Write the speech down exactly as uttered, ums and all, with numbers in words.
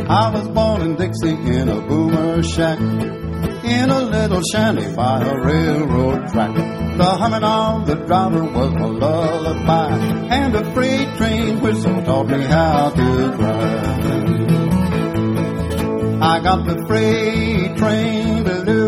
I was born in Dixie in a boomer shack, in a little shanty by a railroad track. The humming of the driver was my lullaby, and a freight train whistle taught me how to cry. I got the freight train to